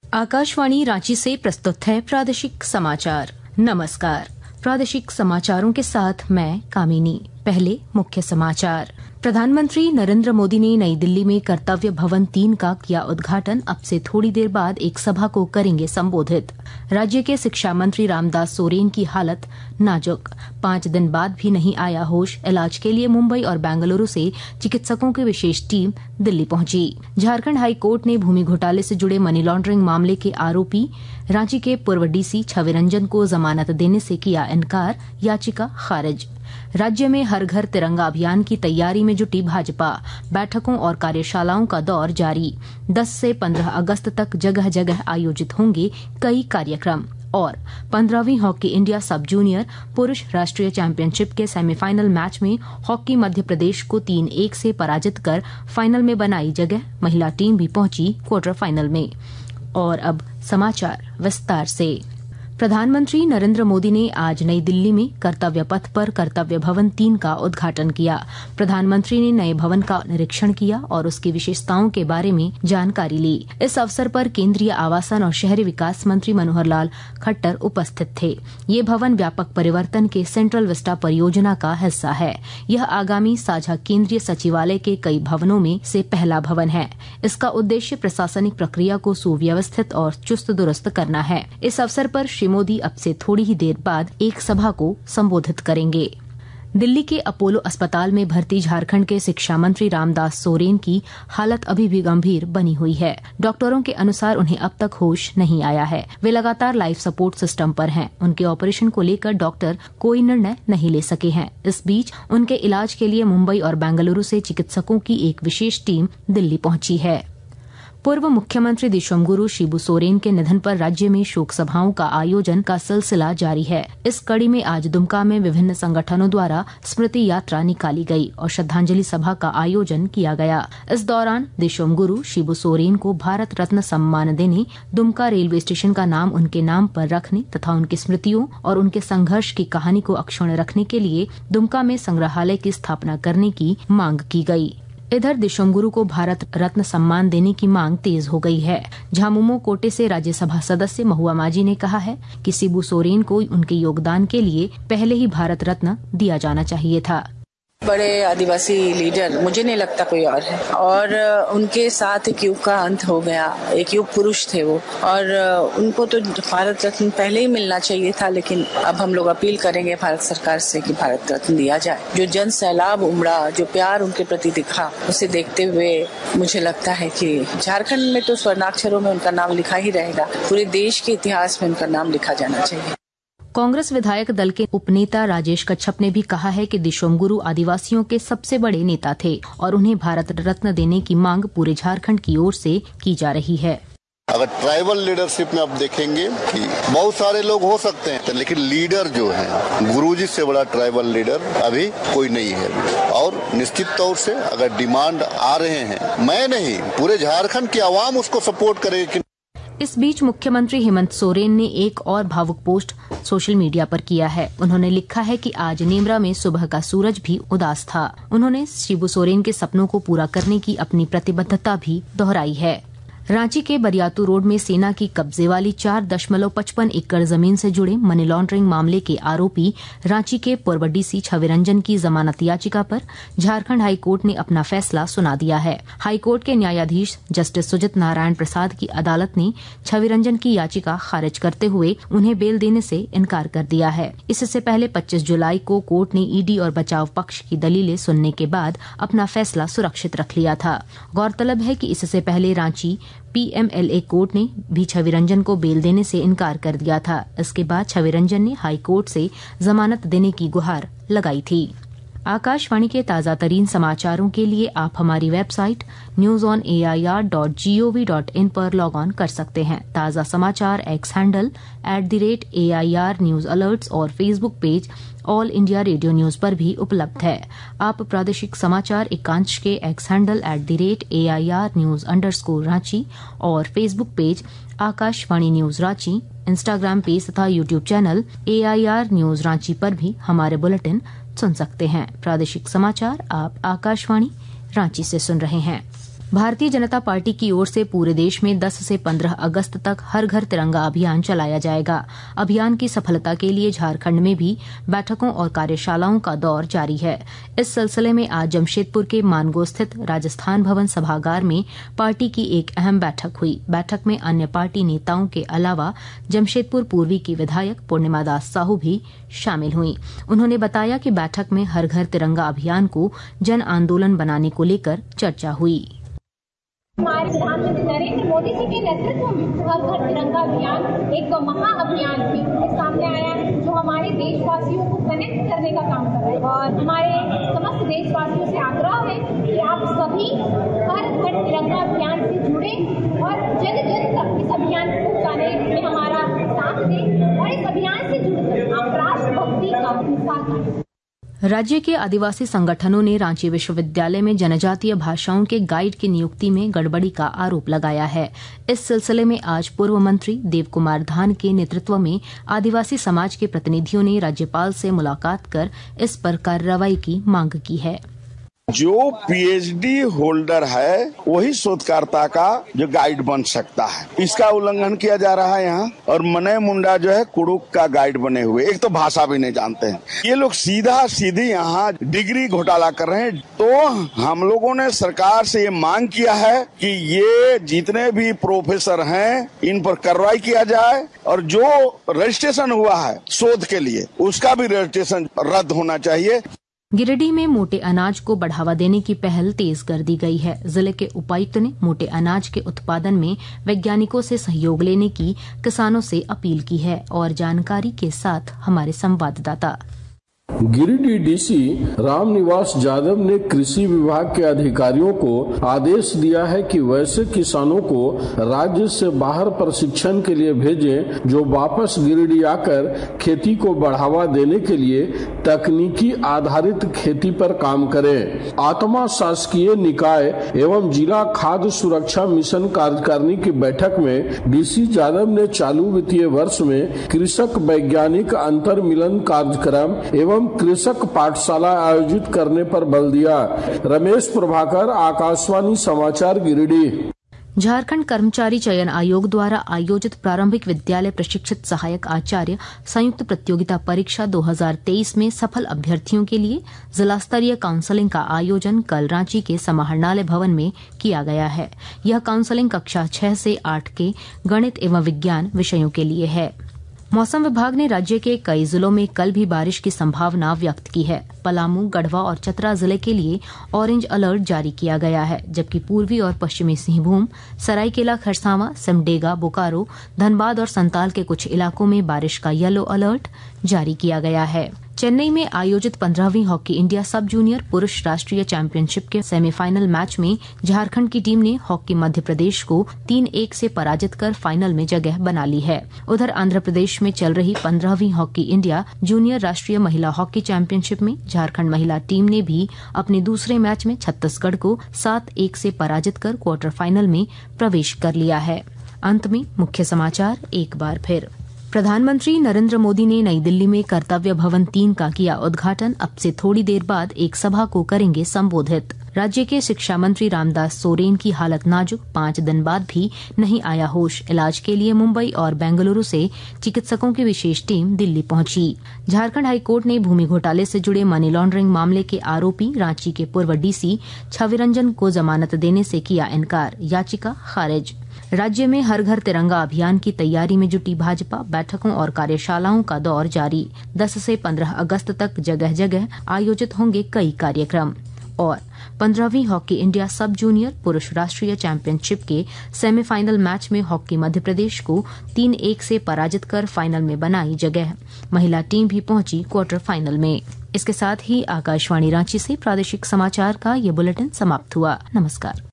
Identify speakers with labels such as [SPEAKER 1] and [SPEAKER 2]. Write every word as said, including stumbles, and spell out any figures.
[SPEAKER 1] आकाशवाणी रांची से प्रस्तुत है प्रादेशिक समाचार। नमस्कार, प्रादेशिक समाचारों के साथ मैं कामिनी। पहले मुख्य समाचार। प्रधानमंत्री नरेंद्र मोदी ने नई दिल्ली में कर्तव्य भवन तीन का किया उद्घाटन। अब से थोड़ी देर बाद एक सभा को करेंगे संबोधित। राज्य के शिक्षा मंत्री रामदास सोरेन की हालत नाजुक, पांच दिन बाद भी नहीं आया होश। इलाज के लिए मुंबई और बेंगलुरु से चिकित्सकों की विशेष टीम दिल्ली पहुंची। झारखंड हाई कोर्ट ने भूमि घोटाले से जुड़े मनी लॉन्ड्रिंग मामले के आरोपी रांची के पूर्व डीसी छविरंजन को जमानत देने से किया इनकार, याचिका खारिज। राज्य में हर घर तिरंगा अभियान की तैयारी में जुटी भाजपा। बैठकों और कार्यशालाओं का दौर जारी। दस से पंद्रह अगस्त तक जगह जगह आयोजित होंगे कई कार्यक्रम। और पंद्रहवीं हॉकी इंडिया सब जूनियर पुरुष राष्ट्रीय चैंपियनशिप के सेमीफाइनल मैच में हॉकी मध्य प्रदेश को तीन एक से पराजित कर फाइनल में बनाई जगह। महिला टीम भी पहुंची क्वार्टर फाइनल में। और अब समाचार विस्तार से। प्रधानमंत्री नरेंद्र मोदी ने आज नई दिल्ली में कर्तव्य पथ पर कर्तव्य भवन तीन का उद्घाटन किया। प्रधानमंत्री ने नए भवन का निरीक्षण किया और उसकी विशेषताओं के बारे में जानकारी ली। इस अवसर पर केंद्रीय आवासन और शहरी विकास मंत्री मनोहर लाल खट्टर उपस्थित थे। ये भवन व्यापक परिवर्तन के सेंट्रल विस्टा परियोजना का हिस्सा है। यह आगामी साझा केंद्रीय सचिवालय के कई भवनों में से पहला भवन है। इसका उद्देश्य प्रशासनिक प्रक्रिया को सुव्यवस्थित और चुस्त दुरुस्त करना है। इस अवसर पर मोदी अब से थोड़ी ही देर बाद एक सभा को संबोधित करेंगे। दिल्ली के अपोलो अस्पताल में भर्ती झारखंड के शिक्षा मंत्री रामदास सोरेन की हालत अभी भी गंभीर बनी हुई है। डॉक्टरों के अनुसार उन्हें अब तक होश नहीं आया है। वे लगातार लाइफ सपोर्ट सिस्टम पर हैं। उनके ऑपरेशन को लेकर डॉक्टर कोई निर्णय नहीं ले सके हैं। इस बीच उनके इलाज के लिए मुंबई और बेंगलुरु से चिकित्सकों की एक विशेष टीम दिल्ली पहुंची है। पूर्व मुख्यमंत्री दिशोमगुरु शिबू सोरेन के निधन पर राज्य में शोक सभाओं का आयोजन का सिलसिला जारी है। इस कड़ी में आज दुमका में विभिन्न संगठनों द्वारा स्मृति यात्रा निकाली गई और श्रद्धांजलि सभा का आयोजन किया गया। इस दौरान दिशोमगुरु शिबू सोरेन को भारत रत्न सम्मान देने, दुमका रेलवे स्टेशन का नाम उनके नाम पर रखने तथा उनकी स्मृतियों और उनके संघर्ष की कहानी को अक्षुण्ण रखने के लिए दुमका में संग्रहालय की स्थापना करने की मांग की गई। इधर दिशोमगुरु को भारत रत्न सम्मान देने की मांग तेज हो गई है। झामुमो कोटे से राज्यसभा सदस्य महुआ माझी ने कहा है कि शिबू सोरेन को उनके योगदान के लिए पहले ही भारत रत्न दिया जाना चाहिए था।
[SPEAKER 2] बड़े आदिवासी लीडर, मुझे नहीं लगता कोई और है, और उनके साथ एक युग का अंत हो गया। एक युग पुरुष थे वो, और उनको तो भारत रत्न पहले ही मिलना चाहिए था। लेकिन अब हम लोग अपील करेंगे भारत सरकार से कि भारत रत्न दिया जाए। जो जन सैलाब उमड़ा, जो प्यार उनके प्रति दिखा, उसे देखते हुए मुझे लगता है कि झारखंड में तो स्वर्णाक्षरों में उनका नाम लिखा ही रहेगा। पूरे देश के इतिहास में उनका नाम लिखा जाना चाहिए।
[SPEAKER 1] कांग्रेस विधायक दल के उपनेता राजेश कच्छप ने भी कहा है कि दिशोमगुरु आदिवासियों के सबसे बड़े नेता थे और उन्हें भारत रत्न देने की मांग पूरे झारखंड की ओर से की जा रही है।
[SPEAKER 3] अगर ट्राइबल लीडरशिप में आप देखेंगे कि बहुत सारे लोग हो सकते हैं, लेकिन लीडर जो है, गुरुजी से बड़ा ट्राइबल लीडर अभी कोई नहीं है। और निश्चित तौर से अगर डिमांड आ रहे हैं, मैं नहीं, पूरे झारखंड की आवाम उसको सपोर्ट करेगी।
[SPEAKER 1] इस बीच मुख्यमंत्री हेमंत सोरेन ने एक और भावुक पोस्ट सोशल मीडिया पर किया है। उन्होंने लिखा है कि आज नेमरा में सुबह का सूरज भी उदास था। उन्होंने शिबू सोरेन के सपनों को पूरा करने की अपनी प्रतिबद्धता भी दोहराई है। रांची के बरियातू रोड में सेना की कब्जे वाली चार दशमलव पचपन एकड़ जमीन से जुड़े मनी लॉन्ड्रिंग मामले के आरोपी रांची के पूर्व डीसी छविरंजन की जमानत याचिका पर झारखंड हाई कोर्ट ने अपना फैसला सुना दिया है। हाई कोर्ट के न्यायाधीश जस्टिस सुजित नारायण प्रसाद की अदालत ने छविरंजन की याचिका खारिज करते हुए उन्हें बेल देने से इनकार कर दिया है। इससे पहले पच्चीस जुलाई को कोर्ट ने ईडी और बचाव पक्ष की दलीलें सुनने के बाद अपना फैसला सुरक्षित रख लिया था। गौरतलब है कि इससे पहले रांची पीएमएलए कोर्ट ने भी छविरंजन को बेल देने से इनकार कर दिया था। इसके बाद छविरंजन ने हाई कोर्ट से जमानत देने की गुहार लगाई थी। आकाशवाणी के ताजा तरीन समाचारों के लिए आप हमारी website news on A I R dot G O V dot in पर लॉग ऑन कर सकते हैं। ताजा समाचार X handle at the rate A I R news alerts और Facebook page All India Radio news पर भी उपलब्ध है। आप प्रादेशिक समाचार एकांश के X handle at the rate A I R news underscore Ranchi और Facebook page Akashvani news Ranchi, Instagram page तथा YouTube channel A I R news Ranchi पर भी हमारे बुलेटिन सुन सकते हैं। प्रादेशिक समाचार आप आकाशवाणी रांची से सुन रहे हैं। भारतीय जनता पार्टी की ओर से पूरे देश में दस से पंद्रह अगस्त तक हर घर तिरंगा अभियान चलाया जाएगा। अभियान की सफलता के लिए झारखंड में भी बैठकों और कार्यशालाओं का दौर जारी है। इस सिलसिले में आज जमशेदपुर के मानगो स्थित राजस्थान भवन सभागार में पार्टी की एक अहम बैठक हुई। बैठक में अन्य पार्टी नेताओं के अलावा जमशेदपुर पूर्वी की विधायक पूर्णिमा दास साहू भी शामिल हुई। उन्होंने बताया कि बैठक में हर घर तिरंगा अभियान को जन आंदोलन बनाने को लेकर चर्चा हुई।
[SPEAKER 4] हमारे प्रधानमंत्री नरेंद्र मोदी जी के नेतृत्व में हर घर तिरंगा अभियान एक महा अभियान भी सामने आया है, जो हमारे देशवासियों को कनेक्ट करने का काम कर रहा है। और हमारे समस्त देशवासियों से आग्रह है कि आप सभी हर घर तिरंगा अभियान से जुड़े और जन जन तक इस अभियान को पहुंचाने में हमारा साथ दें और इस अभियान से जुड़कर आप राष्ट्रभक्ति का हिस्सा बनें।
[SPEAKER 1] राज्य के आदिवासी संगठनों ने रांची विश्वविद्यालय में जनजातीय भाषाओं के गाइड की नियुक्ति में गड़बड़ी का आरोप लगाया है। इस सिलसिले में आज पूर्व मंत्री देव कुमार धान के नेतृत्व में आदिवासी समाज के प्रतिनिधियों ने राज्यपाल से मुलाकात कर इस पर कार्रवाई की मांग की है।
[SPEAKER 5] जो पीएचडी होल्डर है वही शोधकर्ता का जो गाइड बन सकता है, इसका उल्लंघन किया जा रहा है यहाँ। और मने मुंडा जो है कुड़ुक का गाइड बने हुए, एक तो भाषा भी नहीं जानते हैं। ये लोग सीधा सीधी यहाँ डिग्री घोटाला कर रहे हैं। तो हम लोगों ने सरकार से ये मांग किया है कि ये जितने भी प्रोफेसर हैं इन पर कार्रवाई किया जाए और जो रजिस्ट्रेशन हुआ है शोध के लिए उसका भी रजिस्ट्रेशन रद्द होना चाहिए।
[SPEAKER 1] गिरिडीह में मोटे अनाज को बढ़ावा देने की पहल तेज कर दी गई है। जिले के उपायुक्त ने मोटे अनाज के उत्पादन में वैज्ञानिकों से सहयोग लेने की किसानों से अपील की है। और जानकारी के साथ हमारे संवाददाता।
[SPEAKER 6] गिरिडीह डीसी रामनिवास यादव ने कृषि विभाग के अधिकारियों को आदेश दिया है कि वैसे किसानों को राज्य से बाहर प्रशिक्षण के लिए भेजें जो वापस गिरिडीह आकर खेती को बढ़ावा देने के लिए तकनीकी आधारित खेती पर काम करें। आत्मा शासकीय निकाय एवं जिला खाद्य सुरक्षा मिशन कार्यकारिणी की बैठक में डीसी यादव ने चालू वित्तीय वर्ष में कृषक वैज्ञानिक अंतर मिलन कार्यक्रम एवं कृषक पाठशाला आयोजित करने पर बल दिया। रमेश प्रभाकर, आकाशवाणी समाचार, गिरिडीह।
[SPEAKER 1] झारखंड कर्मचारी चयन आयोग द्वारा आयोजित प्रारंभिक विद्यालय प्रशिक्षित सहायक आचार्य संयुक्त प्रतियोगिता परीक्षा दो हज़ार तेईस में सफल अभ्यर्थियों के लिए जिला स्तरीय काउंसलिंग का आयोजन कल रांची के समाहरणालय भवन में किया गया है। यह काउंसलिंग कक्षा छह से आठ के गणित एवं विज्ञान विषयों के लिए है। मौसम विभाग ने राज्य के कई जिलों में कल भी बारिश की संभावना व्यक्त की है। पलामू, गढ़वा और चतरा जिले के लिए ऑरेंज अलर्ट जारी किया गया है, जबकि पूर्वी और पश्चिमी सिंहभूम, सरायकेला खरसावां, सिमडेगा, बोकारो, धनबाद और संताल के कुछ इलाकों में बारिश का येलो अलर्ट जारी किया गया है। चेन्नई में आयोजित पंद्रहवीं हॉकी इंडिया सब जूनियर पुरुष राष्ट्रीय चैंपियनशिप के सेमीफाइनल मैच में झारखंड की टीम ने हॉकी मध्य प्रदेश को तीन एक से पराजित कर फाइनल में जगह बना ली है। उधर आंध्र प्रदेश में चल रही पंद्रहवीं हॉकी इंडिया जूनियर राष्ट्रीय महिला हॉकी चैंपियनशिप में झारखंड महिला टीम ने भी अपने दूसरे मैच में छत्तीसगढ़ को सात एक से पराजित कर क्वार्टर फाइनल में प्रवेश कर लिया है। अंत में मुख्य समाचार एक बार फिर। प्रधानमंत्री नरेंद्र मोदी ने नई दिल्ली में कर्तव्य भवन तीन का किया उद्घाटन। अब से थोड़ी देर बाद एक सभा को करेंगे संबोधित। राज्य के शिक्षा मंत्री रामदास सोरेन की हालत नाजुक, पांच दिन बाद भी नहीं आया होश। इलाज के लिए मुंबई और बेंगलुरु से चिकित्सकों की विशेष टीम दिल्ली पहुंची। झारखंड हाईकोर्ट ने भूमि घोटाले से जुड़े मनी लॉन्ड्रिंग मामले के आरोपी रांची के पूर्व डीसी छविरंजन को जमानत देने से किया इनकार, याचिका खारिज। राज्य में हर घर तिरंगा अभियान की तैयारी में जुटी भाजपा, बैठकों और कार्यशालाओं का दौर जारी। दस से पंद्रह अगस्त तक जगह जगह आयोजित होंगे कई कार्यक्रम। और पंद्रहवीं हॉकी इंडिया सब जूनियर पुरुष राष्ट्रीय चैंपियनशिप के सेमीफाइनल मैच में हॉकी मध्य प्रदेश को तीन एक से पराजित कर फाइनल में बनाई जगह। महिला टीम भी पहुंची क्वार्टर फाइनल में। इसके साथ ही आकाशवाणी रांची से प्रादेशिक समाचार का ये बुलेटिन समाप्त हुआ। नमस्कार।